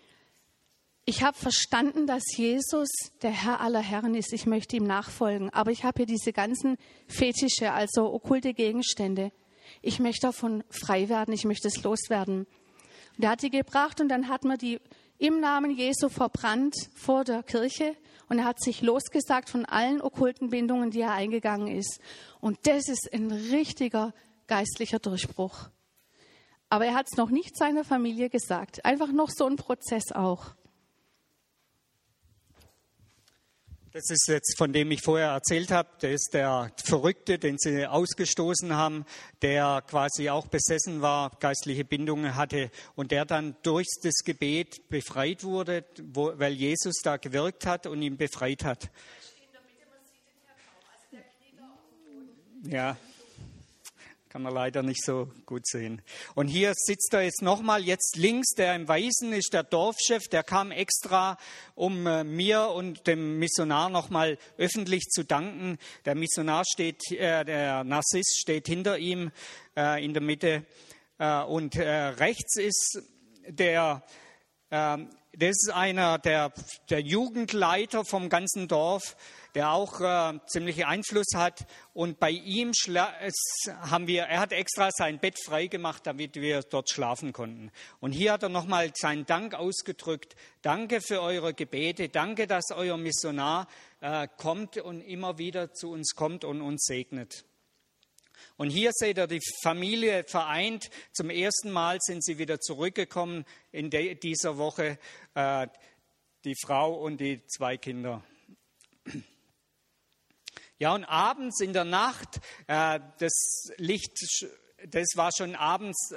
ich habe verstanden, dass Jesus der Herr aller Herren ist. Ich möchte ihm nachfolgen. Aber ich habe hier diese ganzen Fetische, also okkulte Gegenstände. Ich möchte davon frei werden. Ich möchte es loswerden. Und er hat die gebracht und dann hat man die im Namen Jesu verbrannt vor der Kirche. Und er hat sich losgesagt von allen okkulten Bindungen, die er eingegangen ist. Und das ist ein richtiger geistlicher Durchbruch. Aber er hat es noch nicht seiner Familie gesagt. Einfach noch so ein Prozess auch. Das ist jetzt, von dem ich vorher erzählt habe, der ist der Verrückte, den sie ausgestoßen haben, der quasi auch besessen war, geistliche Bindungen hatte und der dann durch das Gebet befreit wurde, weil Jesus da gewirkt hat und ihn befreit hat. Ja. Kann man leider nicht so gut sehen. Und hier sitzt er jetzt nochmal, jetzt links, der im Weißen ist der Dorfchef, der kam extra, um mir und dem Missionar nochmal öffentlich zu danken. Der Missionar der Narziss steht hinter ihm in der Mitte. Und rechts ist das ist einer der Jugendleiter vom ganzen Dorf, der auch ziemlich Einfluss hat. Und bei ihm er hat extra sein Bett freigemacht, damit wir dort schlafen konnten. Und hier hat er nochmal seinen Dank ausgedrückt. Danke für eure Gebete. Danke, dass euer Missionar kommt und immer wieder zu uns kommt und uns segnet. Und hier seht ihr die Familie vereint. Zum ersten Mal sind sie wieder zurückgekommen in dieser Woche, die Frau und die 2 Kinder. Ja, und abends in der Nacht, das war schon abends,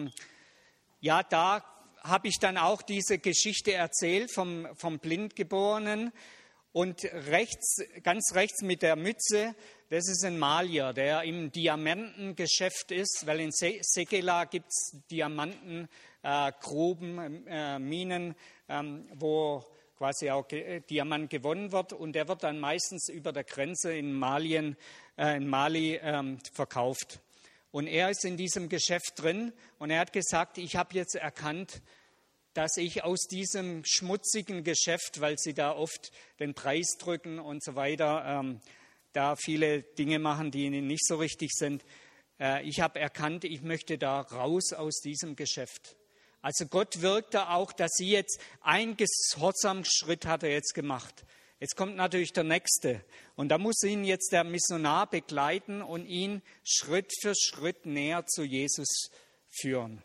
da habe ich dann auch diese Geschichte erzählt vom Blindgeborenen. Und ganz rechts mit der Mütze, das ist ein Malier, der im Diamantengeschäft ist, weil in Sekela gibt es Diamantengruben, Minen, wo quasi auch Diamant gewonnen wird. Und der wird dann meistens über der Grenze in Mali verkauft. Und er ist in diesem Geschäft drin und er hat gesagt, ich habe jetzt erkannt, dass ich aus diesem schmutzigen Geschäft, weil sie da oft den Preis drücken und so weiter, da viele Dinge machen, die nicht so richtig sind, ich habe erkannt, ich möchte da raus aus diesem Geschäft. Also Gott wirkt da auch, dass sie jetzt einen Gehorsamsschritt hat er jetzt gemacht. Jetzt kommt natürlich der nächste und da muss ihn jetzt der Missionar begleiten und ihn Schritt für Schritt näher zu Jesus führen.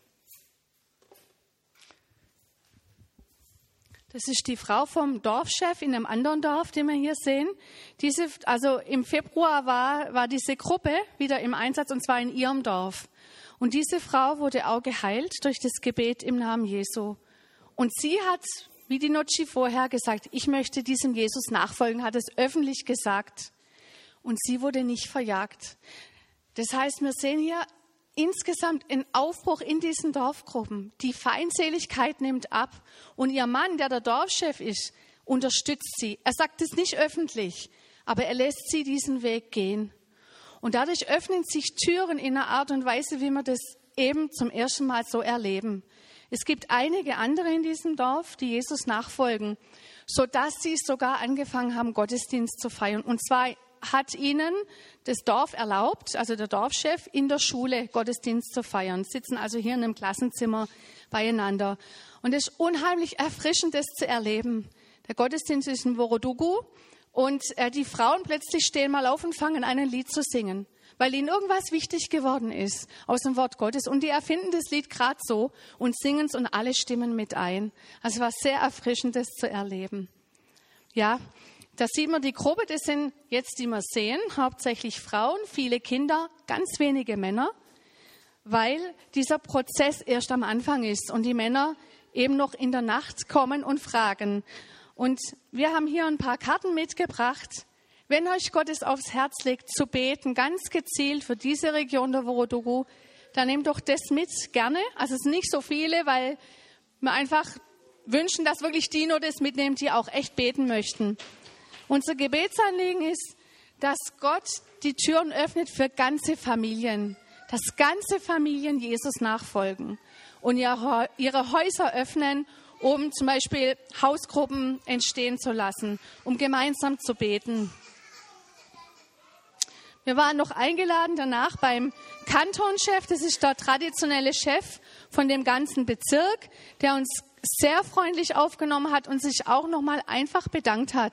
Das ist die Frau vom Dorfchef in einem anderen Dorf, den wir hier sehen. Also im Februar war diese Gruppe wieder im Einsatz und zwar in ihrem Dorf. Und diese Frau wurde auch geheilt durch das Gebet im Namen Jesu. Und sie hat, wie die Notschi vorher gesagt, ich möchte diesem Jesus nachfolgen, hat es öffentlich gesagt. Und sie wurde nicht verjagt. Das heißt, wir sehen hier insgesamt einen Aufbruch in diesen Dorfgruppen. Die Feindseligkeit nimmt ab und ihr Mann, der Dorfchef ist, unterstützt sie. Er sagt es nicht öffentlich, aber er lässt sie diesen Weg gehen. Und dadurch öffnen sich Türen in einer Art und Weise, wie wir das eben zum ersten Mal so erleben. Es gibt einige andere in diesem Dorf, die Jesus nachfolgen, sodass sie sogar angefangen haben, Gottesdienst zu feiern. Und zwar hat ihnen das Dorf erlaubt, also der Dorfchef, in der Schule Gottesdienst zu feiern. Sitzen also hier in einem Klassenzimmer beieinander. Und es ist unheimlich erfrischend, das zu erleben. Der Gottesdienst ist in Worodugu und die Frauen plötzlich stehen mal auf und fangen an, ein Lied zu singen, weil ihnen irgendwas wichtig geworden ist aus dem Wort Gottes. Und die erfinden das Lied gerade so und singen es und alle stimmen mit ein. Also es war sehr erfrischend, das zu erleben. Ja, da sieht man die Gruppe, das sind jetzt, die wir sehen, hauptsächlich Frauen, viele Kinder, ganz wenige Männer, weil dieser Prozess erst am Anfang ist und die Männer eben noch in der Nacht kommen und fragen. Und wir haben hier ein paar Karten mitgebracht. Wenn euch Gott es aufs Herz legt, zu beten, ganz gezielt für diese Region der Worodugu, dann nehmt doch das mit, gerne. Also es sind nicht so viele, weil wir einfach wünschen, dass wirklich die nur das mitnehmen, die auch echt beten möchten. Unser Gebetsanliegen ist, dass Gott die Türen öffnet für ganze Familien, dass ganze Familien Jesus nachfolgen und ihre Häuser öffnen, um zum Beispiel Hausgruppen entstehen zu lassen, um gemeinsam zu beten. Wir waren noch eingeladen danach beim Kantonchef, das ist der traditionelle Chef von dem ganzen Bezirk, der uns sehr freundlich aufgenommen hat und sich auch nochmal einfach bedankt hat.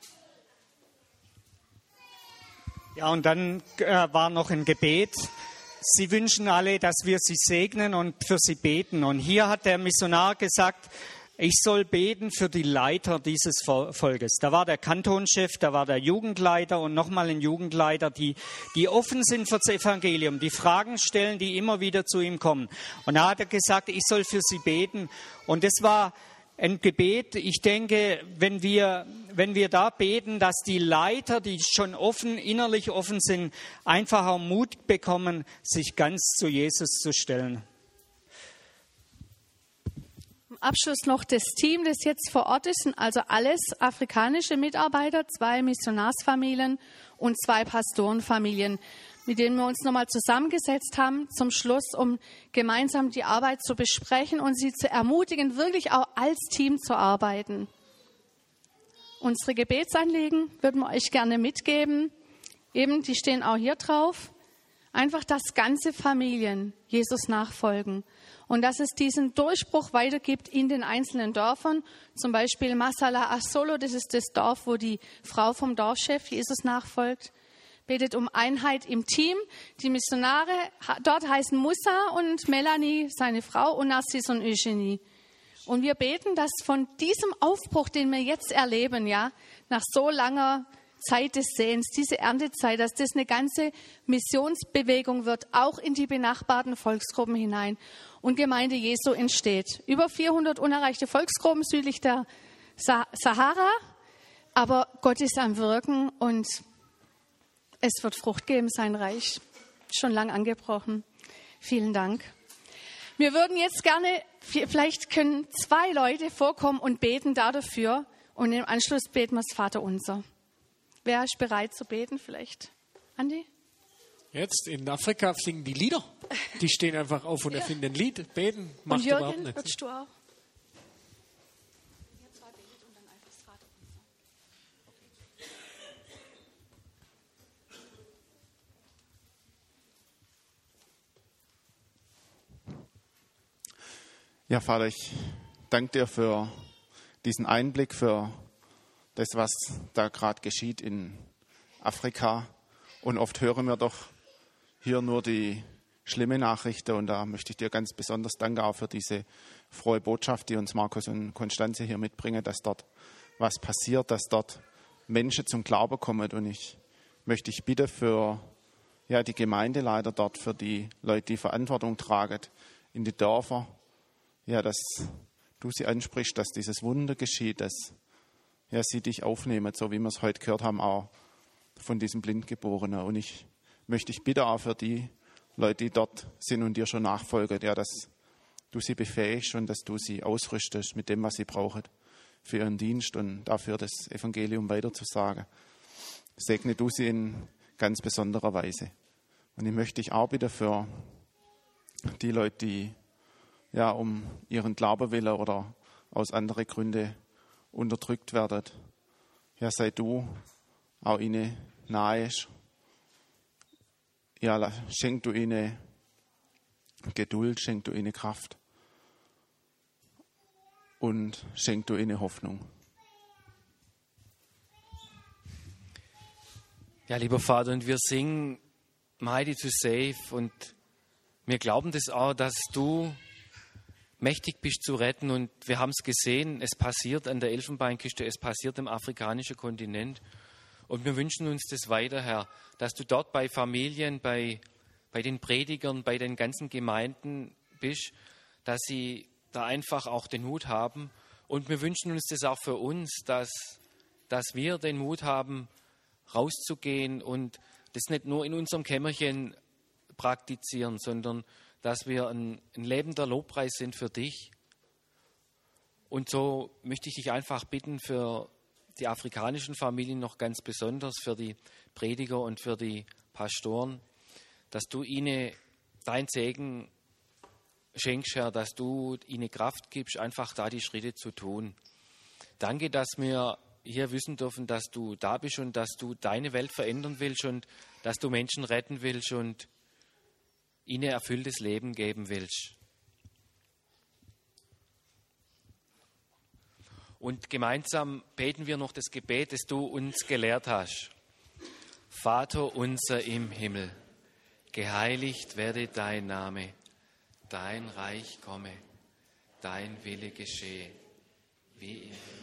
Ja, und dann war noch ein Gebet. Sie wünschen alle, dass wir sie segnen und für sie beten. Und hier hat der Missionar gesagt, ich soll beten für die Leiter dieses Volkes. Da war der Kantonchef, da war der Jugendleiter und nochmal ein Jugendleiter, die offen sind für das Evangelium, die Fragen stellen, die immer wieder zu ihm kommen. Und da hat er gesagt, ich soll für sie beten. Und das war ein Gebet. Ich denke, wenn wir da beten, dass die Leiter, die schon innerlich offen sind, einfach auch Mut bekommen, sich ganz zu Jesus zu stellen. Am Abschluss noch das Team, das jetzt vor Ort ist, sind also alles afrikanische Mitarbeiter, 2 Missionarsfamilien und 2 Pastorenfamilien. mit denen wir uns nochmal zusammengesetzt haben zum Schluss, um gemeinsam die Arbeit zu besprechen und sie zu ermutigen, wirklich auch als Team zu arbeiten. Unsere Gebetsanliegen würden wir euch gerne mitgeben. Eben, die stehen auch hier drauf. Einfach, dass ganze Familien Jesus nachfolgen und dass es diesen Durchbruch weitergibt in den einzelnen Dörfern. Zum Beispiel Masala Asolo, das ist das Dorf, wo die Frau vom Dorfchef Jesus nachfolgt. Betet um Einheit im Team. Die Missionare dort heißen Musa und Melanie, seine Frau, und Narcis und Eugenie. Und wir beten, dass von diesem Aufbruch, den wir jetzt erleben, ja, nach so langer Zeit des Sehens, diese Erntezeit, dass das eine ganze Missionsbewegung wird, auch in die benachbarten Volksgruppen hinein und Gemeinde Jesu entsteht. Über 400 unerreichte Volksgruppen südlich der Sahara, aber Gott ist am Wirken und es wird Frucht geben, sein Reich. Schon lang angebrochen. Vielen Dank. Wir würden jetzt gerne, vielleicht können 2 Leute vorkommen und beten dafür und im Anschluss beten wir das Vaterunser. Wer ist bereit zu beten vielleicht? Andi? Jetzt in Afrika singen die Lieder. Die stehen einfach auf und erfinden ein Lied. Beten macht Und überhaupt Jürgen, nichts. würdest du auch? Ja, Vater, ich danke dir für diesen Einblick, für das, was da gerade geschieht in Afrika. Und oft hören wir doch hier nur die schlimme Nachrichten. Und da möchte ich dir ganz besonders danken auch für diese frohe Botschaft, die uns Markus und Konstanze hier mitbringen, dass dort was passiert, dass dort Menschen zum Glauben kommen. Und ich möchte dich bitten für die Gemeindeleiter dort, für die Leute, die Verantwortung tragen in die Dörfer, dass du sie ansprichst, dass dieses Wunder geschieht, dass sie dich aufnehmen, so wie wir es heute gehört haben, auch von diesem Blindgeborenen. Und ich möchte dich bitten auch für die Leute, die dort sind und dir schon nachfolgen, dass du sie befähigst und dass du sie ausrüstest mit dem, was sie brauchen für ihren Dienst und dafür das Evangelium weiterzusagen. Segne du sie in ganz besonderer Weise. Und ich möchte dich auch bitten für die Leute, die um ihren Glauben willen oder aus anderen Gründen unterdrückt werden. Ja, sei du auch ihnen nahe. Ja, schenk du ihnen Geduld, schenk du ihnen Kraft und schenk du ihnen Hoffnung. Ja, lieber Vater, und wir singen Mighty to Save und wir glauben das auch, dass du mächtig bist zu retten und wir haben es gesehen, es passiert an der Elfenbeinküste, es passiert im afrikanischen Kontinent und wir wünschen uns das weiter, Herr, dass du dort bei Familien, bei den Predigern, bei den ganzen Gemeinden bist, dass sie da einfach auch den Mut haben und wir wünschen uns das auch für uns, dass wir den Mut haben, rauszugehen und das nicht nur in unserem Kämmerchen praktizieren, sondern dass wir ein lebender Lobpreis sind für dich. Und so möchte ich dich einfach bitten für die afrikanischen Familien noch ganz besonders, für die Prediger und für die Pastoren, dass du ihnen dein Segen schenkst, Herr, dass du ihnen Kraft gibst, einfach da die Schritte zu tun. Danke, dass wir hier wissen dürfen, dass du da bist und dass du deine Welt verändern willst und dass du Menschen retten willst und ihnen erfülltes Leben geben willst. Und gemeinsam beten wir noch das Gebet, das du uns gelehrt hast. Vater unser im Himmel, geheiligt werde dein Name, dein Reich komme, dein Wille geschehe, wie im Himmel.